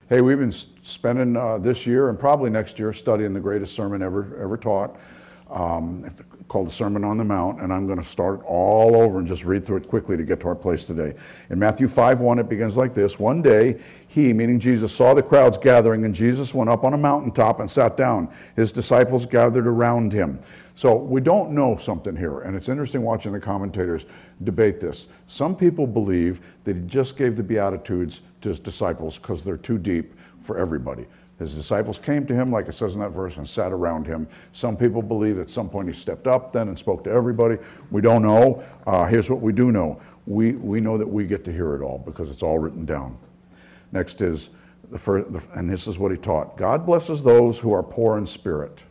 Hey, we've been spending this year and probably next year studying the greatest sermon ever taught, called the Sermon on the Mount, and I'm going to start all over and just read through it quickly to get to our place today. In Matthew 5:1, it begins like this. One day, he, meaning Jesus, saw the crowds gathering, and Jesus went up on a mountaintop and sat down. His disciples gathered around him. So we don't know something here, and it's interesting watching the commentators debate this. Some people believe that he just gave the Beatitudes to his disciples because they're too deep for everybody. His disciples came to him, like it says in that verse, and sat around him. Some people believe at some point he stepped up then and spoke to everybody. We don't know. Here's what we do know. We know that we get to hear it all because it's all written down. Next is, and this is what he taught. God blesses those who are poor in spirit.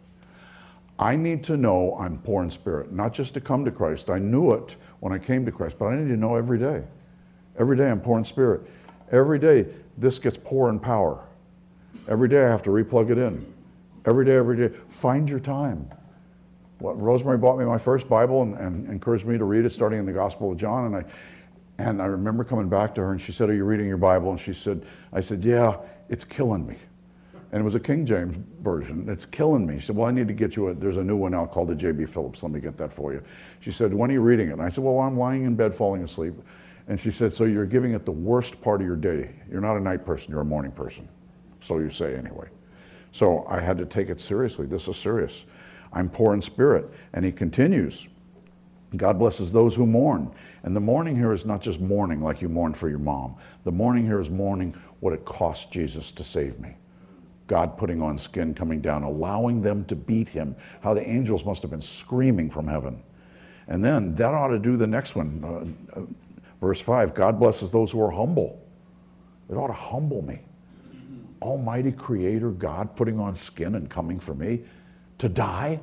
I need to know I'm poor in spirit, not just to come to Christ. I knew it when I came to Christ, but I need to know every day. Every day I'm poor in spirit. Every day this gets poor in power. Every day I have to replug it in. Every day. Find your time. Rosemary bought me my first Bible and encouraged me to read it, starting in the Gospel of John. And I remember coming back to her, and she said, "Are you reading your Bible?" And I said, "Yeah, it's killing me." And it was a King James version. "It's killing me." She said, "Well, I need to get you there's a new one out called the J.B. Phillips. Let me get that for you." She said, "When are you reading it?" And I said, "Well, I'm lying in bed falling asleep." And she said, "So you're giving it the worst part of your day. You're not a night person, you're a morning person." So you say anyway. So I had to take it seriously. This is serious. I'm poor in spirit. And he continues, God blesses those who mourn. And the mourning here is not just mourning like you mourn for your mom. The mourning here is mourning what it cost Jesus to save me. God putting on skin, coming down, allowing them to beat him. How the angels must have been screaming from heaven. And then that ought to do the next one. Verse 5, God blesses those who are humble. It ought to humble me. Almighty Creator God putting on skin and coming for me to die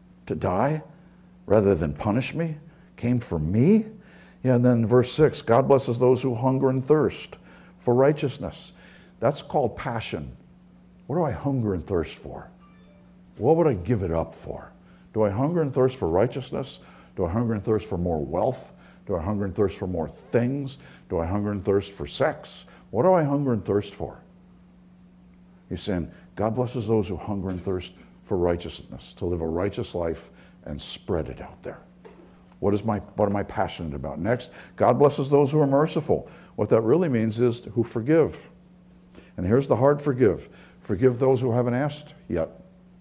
rather than punish me, came for me. Yeah, and then verse 6, God blesses those who hunger and thirst for righteousness. That's called passion. What do I hunger and thirst for? What would I give it up for? Do I hunger and thirst for righteousness? Do I hunger and thirst for more wealth? Do I hunger and thirst for more things? Do I hunger and thirst for sex? What do I hunger and thirst for? He's saying, God blesses those who hunger and thirst for righteousness, to live a righteous life and spread it out there. What am I passionate about? Next, God blesses those who are merciful. What that really means is who forgive. And here's the hard forgive. Forgive those who haven't asked yet.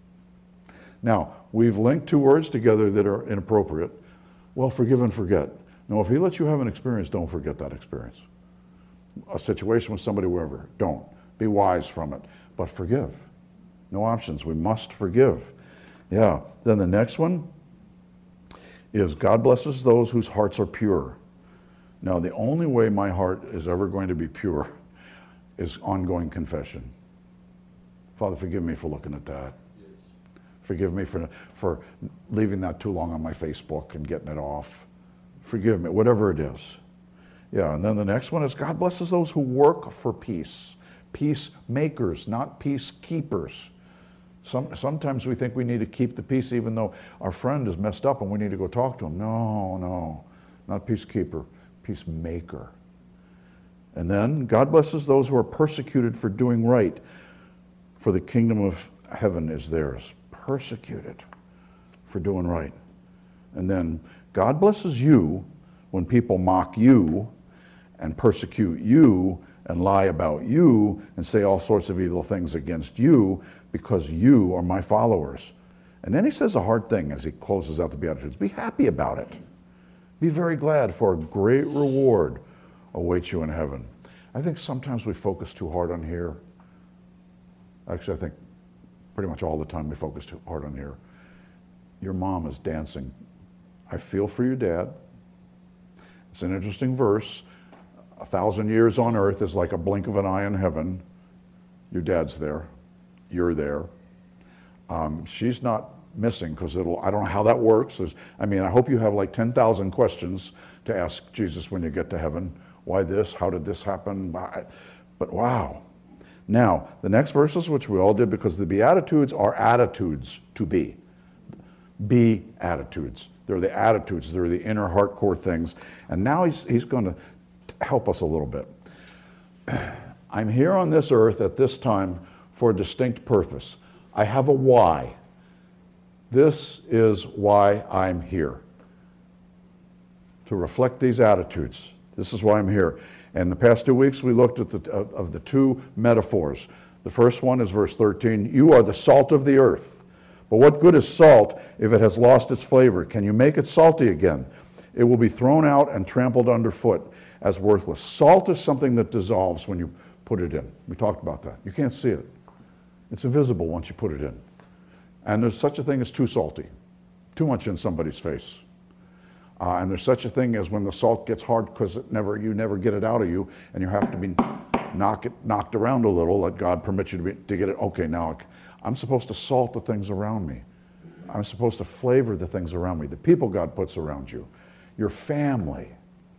Now, we've linked two words together that are inappropriate. Well, forgive and forget. No, if he lets you have an experience, don't forget that experience. A situation with somebody, wherever, don't. Be wise from it. But forgive. No options. We must forgive. Yeah. Then the next one is God blesses those whose hearts are pure. Now, the only way my heart is ever going to be pure is ongoing confession. Father, forgive me for looking at that. Yes. Forgive me for leaving that too long on my Facebook and getting it off. Forgive me, whatever it is. Yeah, and then the next one is God blesses those who work for peace. Peacemakers, not peacekeepers. Sometimes we think we need to keep the peace even though our friend is messed up and we need to go talk to him. No, not peacekeeper, peacemaker. And then God blesses those who are persecuted for doing right, for the kingdom of heaven is theirs. Persecuted for doing right. And then God blesses you when people mock you and persecute you and lie about you and say all sorts of evil things against you because you are my followers. And then he says a hard thing as he closes out the Beatitudes. Be happy about it. Be very glad, for a great reward awaits you in heaven. I think sometimes we focus too hard on here. Actually, I think pretty much all the time we focus too hard on here. Your mom is dancing. I feel for your dad. It's an interesting verse. 1,000 years on earth is like a blink of an eye in heaven. Your dad's there. You're there. She's not missing because I don't know how that works. I hope you have like 10,000 questions to ask Jesus when you get to heaven. Why this? How did this happen? But wow. Now, the next verses, which we all did, because the Beatitudes are attitudes to be. Be attitudes. They're the attitudes. They're the inner heart core things. And now he's going to help us a little bit. I'm here on this earth at this time for a distinct purpose. I have a why. This is why I'm here. To reflect these attitudes. This is why I'm here. And the past 2 weeks we looked at the two metaphors. The first one is verse 13. You are the salt of the earth. But what good is salt if it has lost its flavor? Can you make it salty again? It will be thrown out and trampled underfoot as worthless. Salt is something that dissolves when you put it in. We talked about that. You can't see it. It's invisible once you put it in. And there's such a thing as too salty. Too much in somebody's face. And there's such a thing as when the salt gets hard because you never get it out of you, and you have to be knocked around a little. Let God permit you to get it. Okay, now I'm supposed to salt the things around me. I'm supposed to flavor the things around me, the people God puts around you, your family,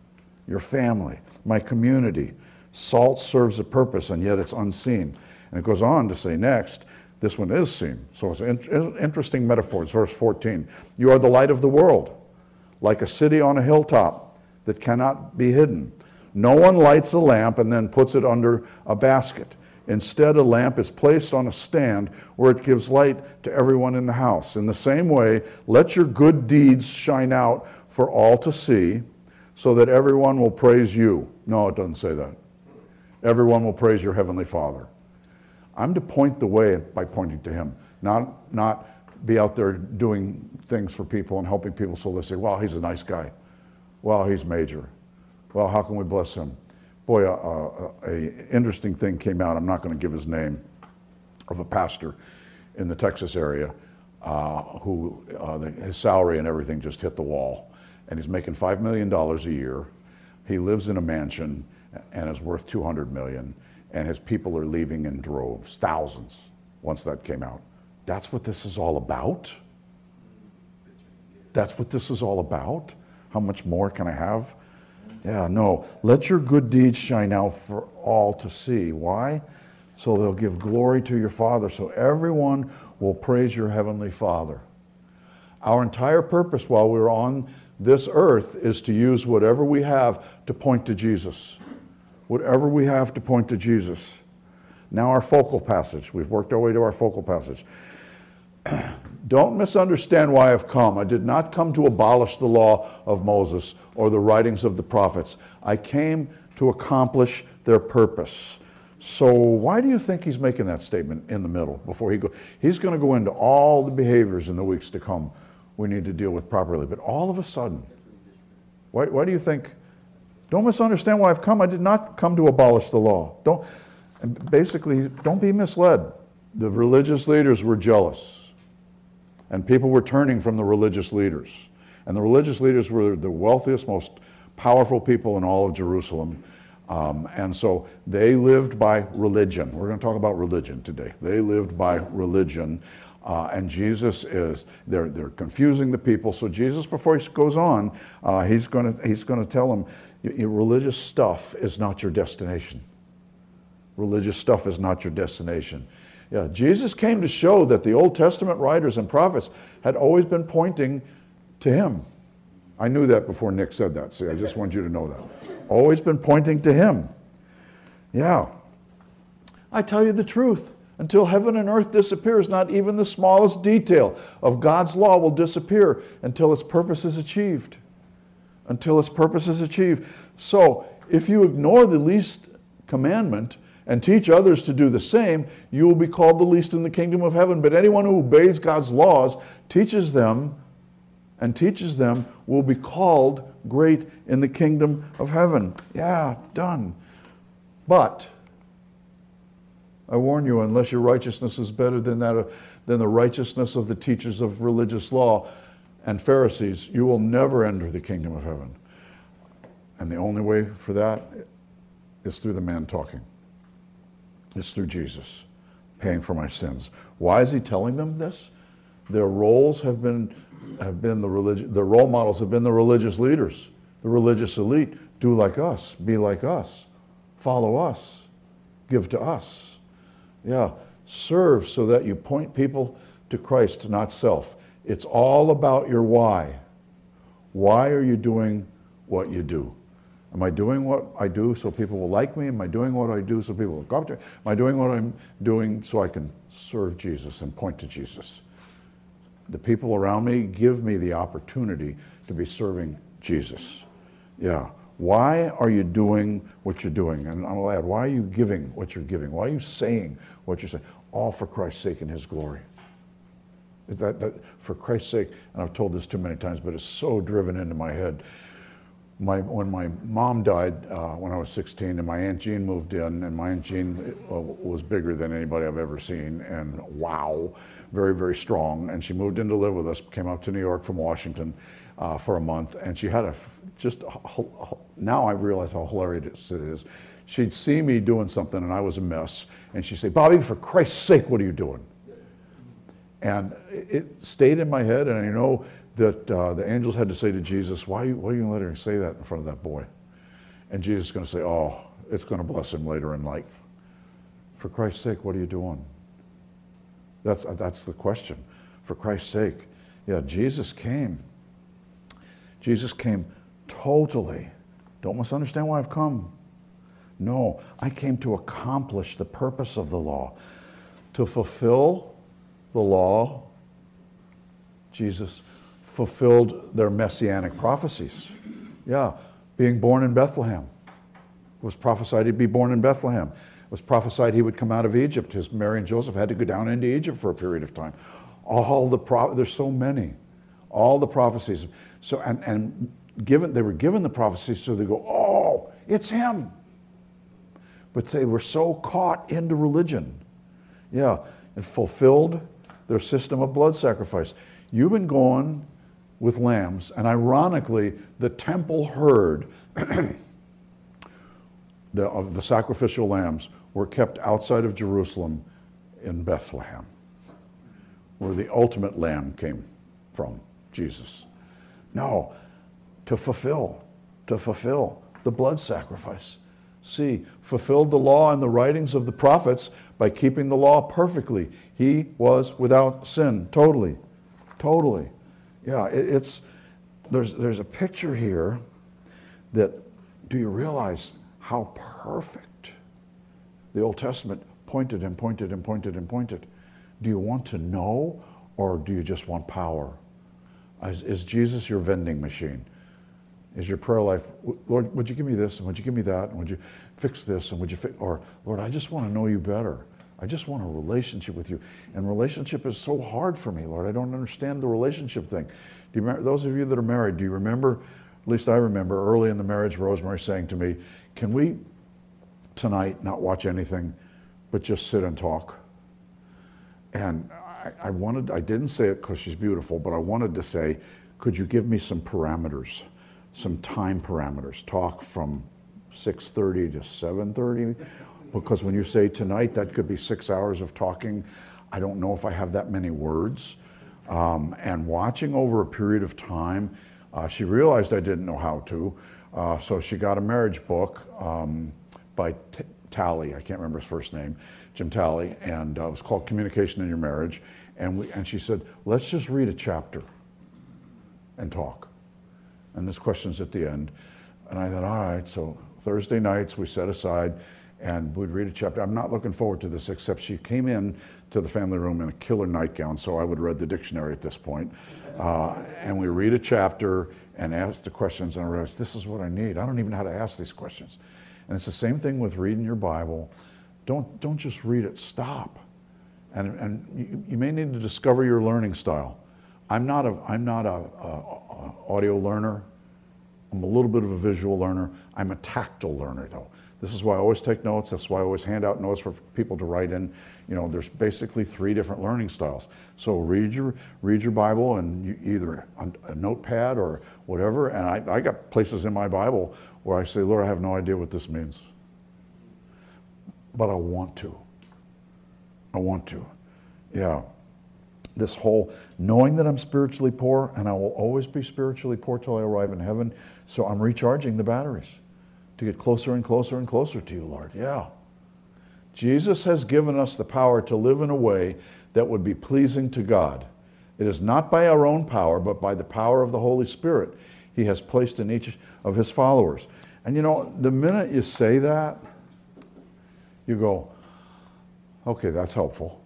my community. Salt serves a purpose, and yet it's unseen. And it goes on to say next, this one is seen. So it's an interesting metaphor. It's verse 14. You are the light of the world, like a city on a hilltop that cannot be hidden. No one lights a lamp and then puts it under a basket. Instead, a lamp is placed on a stand where it gives light to everyone in the house. In the same way, let your good deeds shine out for all to see, so that everyone will praise you. No, it doesn't say that. Everyone will praise your heavenly Father. I'm to point the way by pointing to him, not be out there doing things for people and helping people so they say, well, he's a nice guy. Well, he's major. Well, how can we bless him? Boy, a interesting thing came out. I'm not going to give his name, of a pastor in the Texas area who his salary and everything just hit the wall. And he's making $5 million a year. He lives in a mansion and is worth $200 million. And his people are leaving in droves, thousands, once that came out. That's what this is all about? That's what this is all about? How much more can I have? Yeah, no. Let your good deeds shine out for all to see. Why? So they'll give glory to your Father, so everyone will praise your heavenly Father. Our entire purpose while we're on this earth is to use whatever we have to point to Jesus. Whatever we have to point to Jesus. Now our focal passage. We've worked our way to our focal passage. Don't misunderstand why I've come. I did not come to abolish the law of Moses or the writings of the prophets. I came to accomplish their purpose. So why do you think he's making that statement in the middle before he goes? He's going to go into all the behaviors in the weeks to come we need to deal with properly. But all of a sudden, why do you think? Don't misunderstand why I've come. I did not come to abolish the law. Basically, don't be misled. The religious leaders were jealous. And people were turning from the religious leaders. And the religious leaders were the wealthiest, most powerful people in all of Jerusalem. And so they lived by religion. We're going to talk about religion today. They lived by religion. And Jesus they're confusing the people. So Jesus, before he goes on, he's going to tell them, your religious stuff is not your destination. Religious stuff is not your destination. Yeah, Jesus came to show that the Old Testament writers and prophets had always been pointing to him. I knew that before Nick said that. See, I just want you to know that. Always been pointing to him. Yeah. I tell you the truth. Until heaven and earth disappears, not even the smallest detail of God's law will disappear until its purpose is achieved. Until its purpose is achieved. So, if you ignore the least commandment and teach others to do the same, you will be called the least in the kingdom of heaven. But anyone who obeys God's laws, teaches them will be called great in the kingdom of heaven. Yeah, done. But I warn you, unless your righteousness is better than the righteousness of the teachers of religious law and Pharisees, you will never enter the kingdom of heaven. And the only way for that is through the man talking. It's through Jesus paying for my sins. Why is he telling them this? Their roles have been their role models have been the religious leaders, the religious elite. Do like us, be like us, follow us, give to us. Yeah, serve so that you point people to Christ, not self. It's all about your why. Why are you doing what you do? Am I doing what I do so people will like me? Am I doing what I do so people will come up to me? Am I doing what I'm doing so I can serve Jesus and point to Jesus? The people around me give me the opportunity to be serving Jesus. Yeah. Why are you doing what you're doing? And I'll add, why are you giving what you're giving? Why are you saying what you're saying? All for Christ's sake and his glory. That for Christ's sake, and I've told this too many times, but it's so driven into my head. When my mom died when I was 16, and my Aunt Jean moved in, and my Aunt Jean was bigger than anybody I've ever seen, and wow, very, very strong. And she moved in to live with us, came up to New York from Washington for a month, and she had now I realize how hilarious it is. She'd see me doing something, and I was a mess, and she'd say, Bobby, for Christ's sake, what are you doing? And it stayed in my head, and I know that the angels had to say to Jesus, why are you going to let her say that in front of that boy? And Jesus is going to say, oh, it's going to bless him later in life. For Christ's sake, what are you doing? That's the question. For Christ's sake. Yeah, Jesus came. Jesus came totally. Don't misunderstand why I've come. No, I came to accomplish the purpose of the law. To fulfill the law. Jesus fulfilled their messianic prophecies. Yeah, being born in Bethlehem. It was prophesied he'd be born in Bethlehem. It was prophesied he would come out of Egypt. Mary and Joseph had to go down into Egypt for a period of time. There's so many. All the prophecies. So they were given the prophecies, so they go, oh, it's him. But they were so caught into religion. Yeah, it fulfilled their system of blood sacrifice. You've been going with lambs, and ironically, the temple herd of the sacrificial lambs were kept outside of Jerusalem in Bethlehem, where the ultimate lamb came from, Jesus. No, to fulfill the blood sacrifice. See, fulfilled the law and the writings of the prophets by keeping the law perfectly. He was without sin, totally. Yeah, there's a picture here that, do you realize how perfect the Old Testament pointed and pointed and pointed and pointed? Do you want to know, or do you just want power? Is Jesus your vending machine? Is your prayer life, Lord, would you give me this, and would you give me that, and would you fix this, and would you or Lord, I just want to know you better. I just want a relationship with you. And relationship is so hard for me, Lord. I don't understand the relationship thing. Do you remember, those of you that are married, do you remember, at least I remember early in the marriage, Rosemary saying to me, can we tonight not watch anything, but just sit and talk? And I didn't say it because she's beautiful, but I wanted to say, could you give me some parameters, some time parameters? Talk from 6:30 to 7:30, because when you say tonight, that could be 6 hours of talking. I don't know if I have that many words. And watching over a period of time, she realized I didn't know how to, so she got a marriage book by Talley. I can't remember his first name, Jim Talley, and it was called Communication in Your Marriage. And she said, let's just read a chapter and talk. And there's questions at the end. And I thought, all right, so Thursday nights we set aside and we'd read a chapter. I'm not looking forward to this, except she came in to the family room in a killer nightgown, so I would read the dictionary at this point. And we read a chapter and ask the questions, and I realized this is what I need. I don't even know how to ask these questions. And it's the same thing with reading your Bible. Don't just read it, stop. And you may need to discover your learning style. I'm not a audio learner. I'm a little bit of a visual learner. I'm a tactile learner, though. This is why I always take notes. That's why I always hand out notes for people to write in. You know, there's basically 3 different learning styles. So read your Bible, and either a notepad or whatever. And I got places in my Bible where I say, Lord, I have no idea what this means, but I want to. Yeah. This whole knowing that I'm spiritually poor, and I will always be spiritually poor till I arrive in heaven. So I'm recharging the batteries to get closer and closer and closer to you, Lord. Yeah. Jesus has given us the power to live in a way that would be pleasing to God. It is not by our own power, but by the power of the Holy Spirit He has placed in each of His followers. And you know, the minute you say that, you go, okay, that's helpful.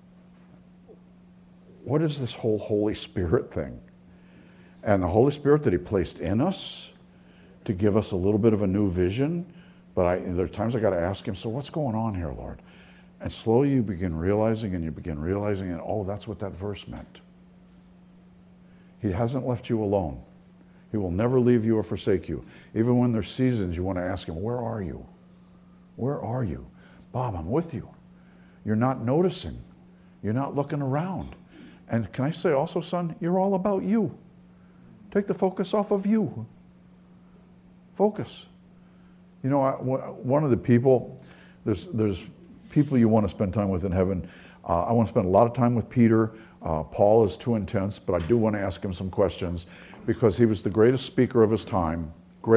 What is this whole Holy Spirit thing? And the Holy Spirit that he placed in us to give us a little bit of a new vision, but there are times I got to ask him, so what's going on here, Lord? And slowly you begin realizing, and oh, that's what that verse meant. He hasn't left you alone. He will never leave you or forsake you. Even when there's seasons you want to ask him, where are you? Where are you? Bob, I'm with you. You're not noticing. You're not looking around. And can I say also, son, you're all about you. Take the focus off of you. Focus. You know, one of the people, there's people you want to spend time with in heaven. I want to spend a lot of time with Peter. Paul is too intense, but I do want to ask him some questions because he was the greatest speaker of his time,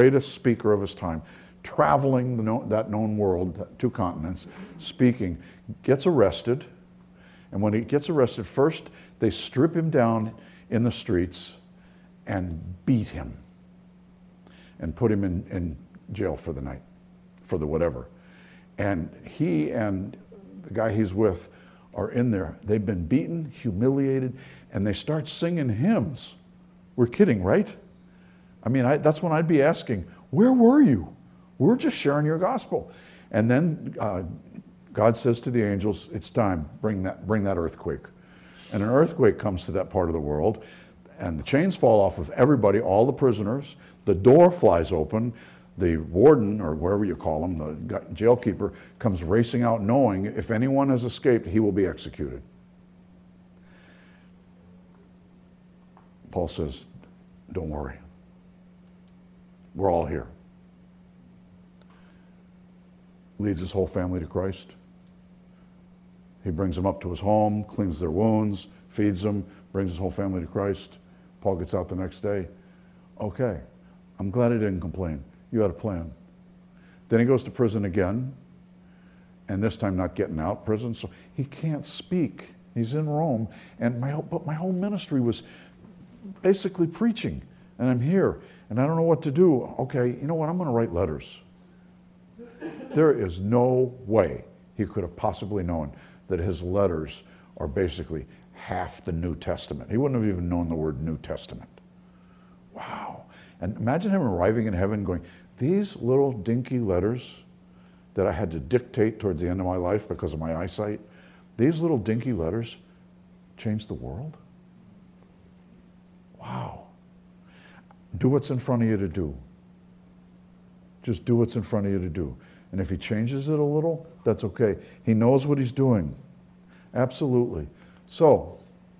traveling that known world, 2 continents, speaking, gets arrested. And when he gets arrested, first they strip him down in the streets and beat him and put him in jail for the night, for the whatever. And he and the guy he's with are in there. They've been beaten, humiliated, and they start singing hymns. We're kidding, right? I mean, that's when I'd be asking, where were you? We're just sharing your gospel. And then God says to the angels, it's time, bring that earthquake. And an earthquake comes to that part of the world, and the chains fall off of everybody, all the prisoners. The door flies open. The warden, or wherever you call him, the jailkeeper, comes racing out knowing if anyone has escaped, he will be executed. Paul says, don't worry. We're all here. Leads his whole family to Christ. He brings them up to his home, cleans their wounds, feeds them, brings his whole family to Christ. Paul gets out the next day. Okay, I'm glad he didn't complain. You had a plan. Then he goes to prison again, and this time not getting out prison, so he can't speak. He's in Rome, and my whole ministry was basically preaching, and I'm here, and I don't know what to do. Okay, you know what? I'm going to write letters. There is no way he could have possibly known that his letters are basically half the New Testament. He wouldn't have even known the word New Testament. Wow. And imagine him arriving in heaven going, these little dinky letters that I had to dictate towards the end of my life because of my eyesight, these little dinky letters changed the world? Wow. Do what's in front of you to do. Just do what's in front of you to do. And if he changes it a little, that's okay. He knows what he's doing. Absolutely. So,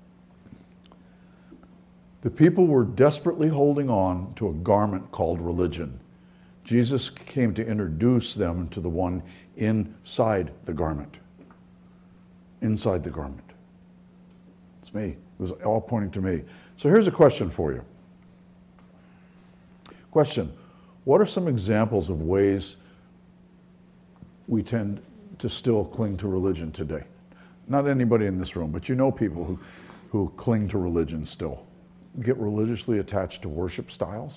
the people were desperately holding on to a garment called religion. Jesus came to introduce them to the one inside the garment. Inside the garment. It's me. It was all pointing to me. So here's a question for you. Question: what are some examples of ways we tend to still cling to religion today? Not anybody in this room, but you know people who cling to religion still. Get religiously attached to worship styles.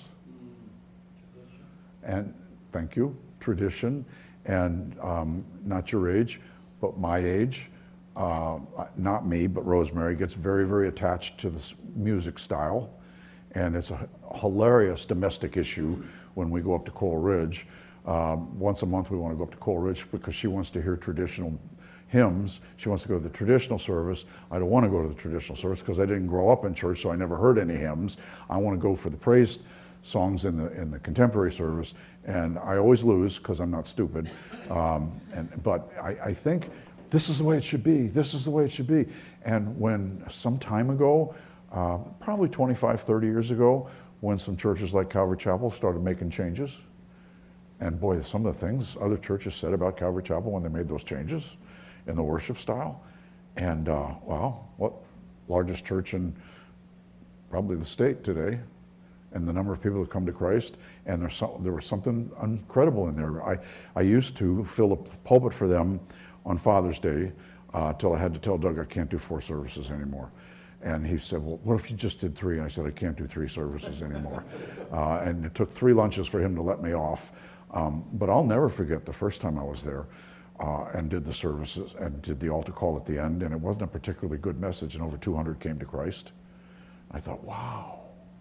And thank you, tradition, and not your age, but my age. Not me, but Rosemary gets very, very attached to this music style. And it's a hilarious domestic issue when we go up to Coal Ridge. Once a month we want to go up to Coal Ridge because she wants to hear traditional hymns. She wants to go to the traditional service. I don't want to go to the traditional service because I didn't grow up in church, so I never heard any hymns. I want to go for the praise songs in the contemporary service, and I always lose because I'm not stupid. But I think this is the way it should be. This is the way it should be. And when some time ago, probably 25, 30 years ago, when some churches like Calvary Chapel started making changes, and boy, some of the things other churches said about Calvary Chapel when they made those changes in the worship style, and wow, what largest church in probably the state today, and the number of people that come to Christ, and there was something incredible in there. I used to fill a pulpit for them on Father's Day till I had to tell Doug I can't do 4 services anymore. And he said, well, what if you just did 3? And I said, I can't do 3 services anymore. And it took 3 lunches for him to let me off. But I'll never forget the first time I was there and did the services and did the altar call at the end, and it wasn't a particularly good message, and over 200 came to Christ. I thought, wow.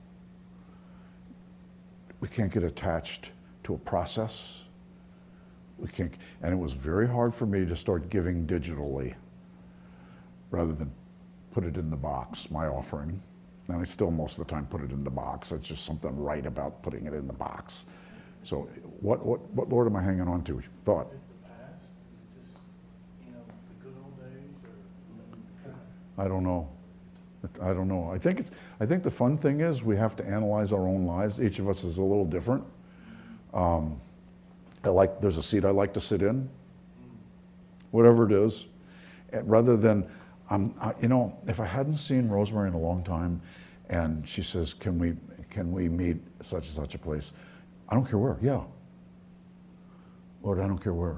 We can't get attached to a process. We can't, and it was very hard for me to start giving digitally rather than put it in the box, my offering. And I still most of the time put it in the box. It's just something right about putting it in the box. So what Lord am I hanging on to? Thought. Is it the past? Is it just, the good old days? Or I don't know. I don't know. I think the fun thing is we have to analyze our own lives. Each of us is a little different. There's a seat I like to sit in, whatever it is, rather than, if I hadn't seen Rosemary in a long time, and she says, can we meet such and such a place? I don't care where. Yeah, Lord, I don't care where.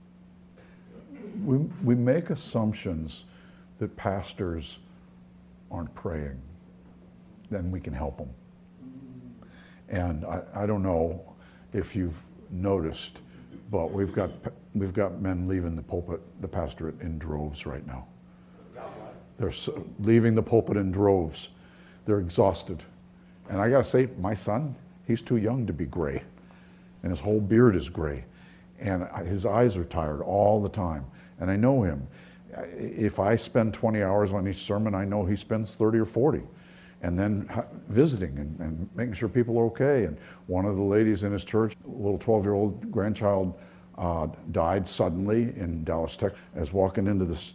We make assumptions that pastors aren't praying. Then we can help them. And I don't know if you've noticed, but we've got men leaving the pulpit, the pastorate, in droves right now. They're leaving the pulpit in droves. They're exhausted. And I got to say, my son, he's too young to be gray. And his whole beard is gray. And his eyes are tired all the time. And I know him. If I spend 20 hours on each sermon, I know he spends 30 or 40. And then visiting and making sure people are okay. And one of the ladies in his church, a little 12-year-old grandchild, died suddenly in Dallas, Texas. As walking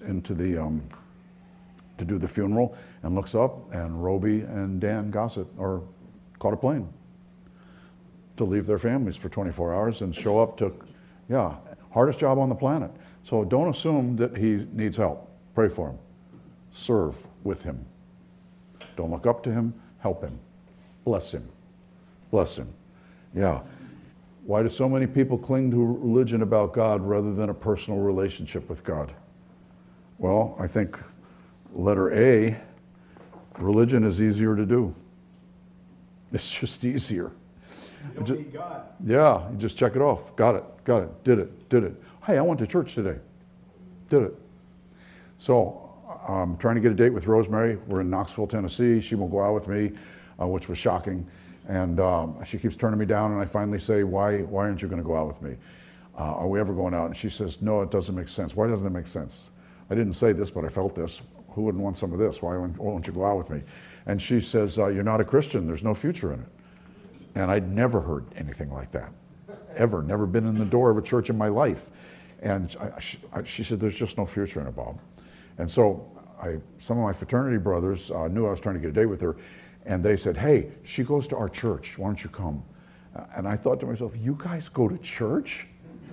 to do the funeral, and looks up, and Roby and Dan Gossett caught a plane to leave their families for 24 hours and show up to, hardest job on the planet. So don't assume that he needs help. Pray for him. Serve with him. Don't look up to him. Help him. Bless him. Bless him. Yeah. Why do so many people cling to religion about God rather than a personal relationship with God? Well, I think letter A, religion is easier to do. It's just easier. you don't need God. Yeah, you just check it off. Got it, did it. Hey, I went to church today. Did it. So I'm trying to get a date with Rosemary. We're in Knoxville, Tennessee. She won't go out with me, which was shocking. And she keeps turning me down, and I finally say, why aren't you going to go out with me? Are we ever going out? And she says, no, it doesn't make sense. Why doesn't it make sense? I didn't say this, but I felt this. Who wouldn't want some of this? Why won't you go out with me? And she says, you're not a Christian. There's no future in it. And I'd never heard anything like that, ever. Never been in the door of a church in my life. And she said, there's just no future in it, Bob. And so some of my fraternity brothers knew I was trying to get a date with her, and they said, hey, she goes to our church. Why don't you come? And I thought to myself, you guys go to church?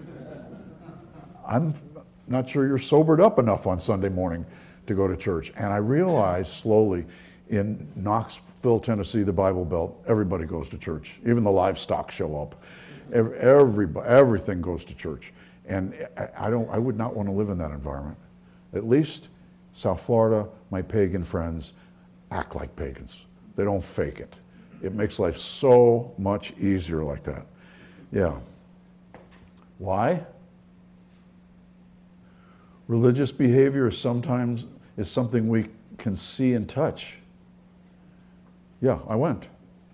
I'm not sure you're sobered up enough on Sunday morning to go to church. And I realized slowly in Knoxville, Tennessee, the Bible Belt, everybody goes to church. Even the livestock show up. Everything goes to church. And I would not want to live in that environment. At least South Florida, my pagan friends act like pagans. They don't fake it. It makes life so much easier like that. Yeah. Why? Religious behavior is something we can see and touch. Yeah, I went.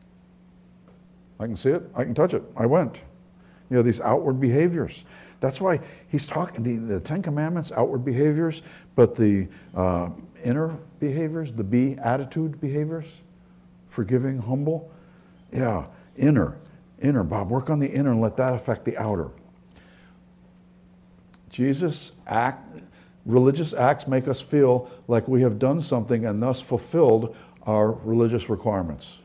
I can see it. I can touch it. I went. These outward behaviors. That's why he's talking, the Ten Commandments, outward behaviors, but the inner behaviors, the beatitude behaviors, forgiving, humble. Yeah, inner, Bob. Work on the inner and let that affect the outer. Religious acts make us feel like we have done something and thus fulfilled our religious requirements.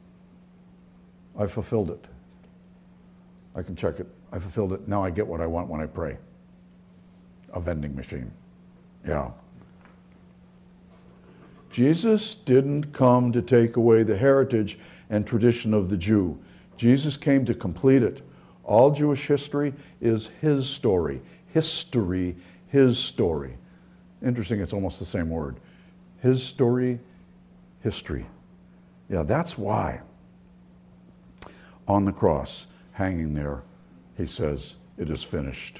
I fulfilled it. I can check it. I fulfilled it. Now I get what I want when I pray. A vending machine. Yeah. Jesus didn't come to take away the heritage and tradition of the Jew. Jesus came to complete it. All Jewish history is his story. History, his story. Interesting, it's almost the same word. His story, history. Yeah, that's why on the cross, hanging there, he says, it is finished.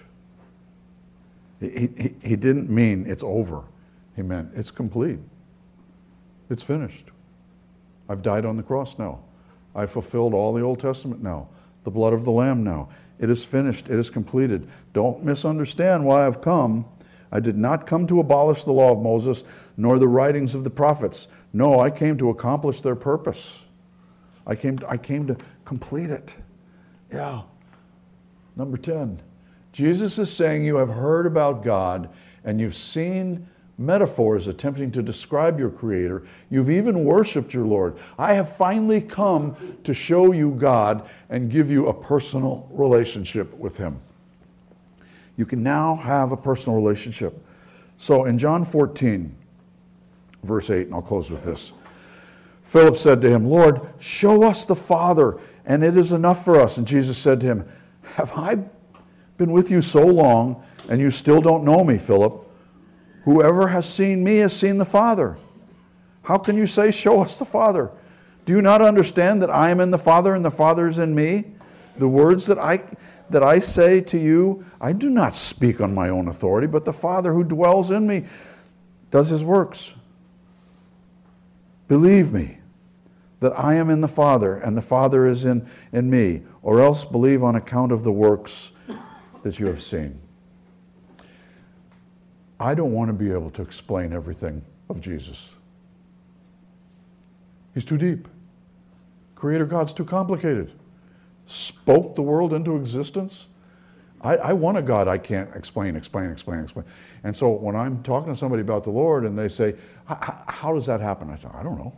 He didn't mean it's over. He meant it's complete. It's finished. I've died on the cross now. I've fulfilled all the Old Testament now. The blood of the Lamb now. It is finished. It is completed. Don't misunderstand why I've come. I did not come to abolish the law of Moses, nor the writings of the prophets. No, I came to accomplish their purpose. I came to complete it. Yeah. Number 10. Jesus is saying you have heard about God and you've seen metaphors attempting to describe your Creator. You've even worshiped your Lord. I have finally come to show you God and give you a personal relationship with Him. You can now have a personal relationship. So in John 14, verse 8, and I'll close with this. Philip said to him, Lord, show us the Father, and it is enough for us. And Jesus said to him, have I been with you so long, and you still don't know me, Philip? Whoever has seen me has seen the Father. How can you say, show us the Father? Do you not understand that I am in the Father and the Father is in me? The words that I say to you, I do not speak on my own authority, but the Father who dwells in me does His works. Believe me that I am in the Father and the Father is in me, or else believe on account of the works that you have seen. I don't want to be able to explain everything of Jesus. He's too deep. Creator God's too complicated. Spoke the world into existence. I want a God I can't explain. And so when I'm talking to somebody about the Lord and they say, how does that happen? I say, I don't know.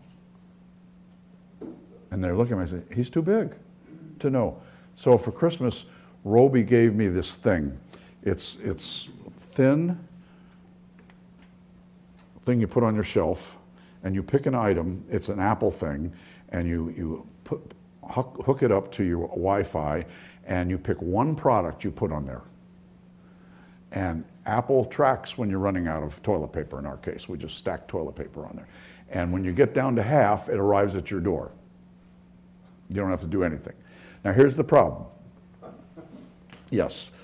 And they're looking at me and say, He's too big to know. So for Christmas, Roby gave me this thing. It's thin thing you put on your shelf, and you pick an item. It's an Apple thing, and you hook it up to your Wi-Fi, and you pick one product you put on there. And Apple tracks when you're running out of toilet paper. In our case, we just stack toilet paper on there. And when you get down to half, it arrives at your door. You don't have to do anything. Now here's the problem. Yes.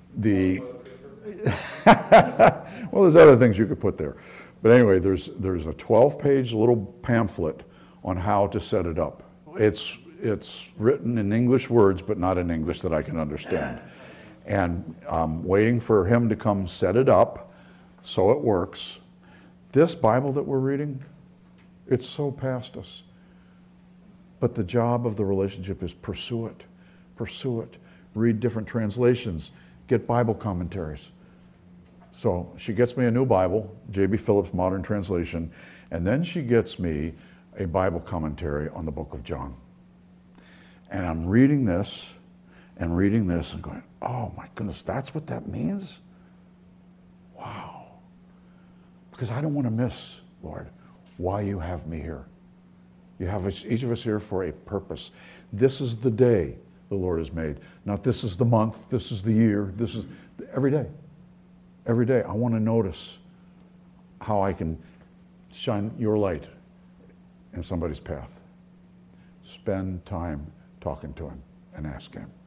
Well, there's other things you could put there. But anyway, there's a 12-page little pamphlet on how to set it up. It's written in English words, but not in English that I can understand. And I'm waiting for him to come set it up so it works. This Bible that we're reading, it's so past us. But the job of the relationship is pursue it. Pursue it. Read different translations. Get Bible commentaries. So she gets me a new Bible, J.B. Phillips Modern Translation, and then she gets me a Bible commentary on the book of John. And I'm reading this and going, oh my goodness, that's what that means? Wow. Because I don't want to miss, Lord, why you have me here. You have each of us here for a purpose. This is the day the Lord has made. Not this is the month, this is the year, this is every day. Every day I want to notice how I can shine your light in somebody's path. Spend time talking to Him and ask Him.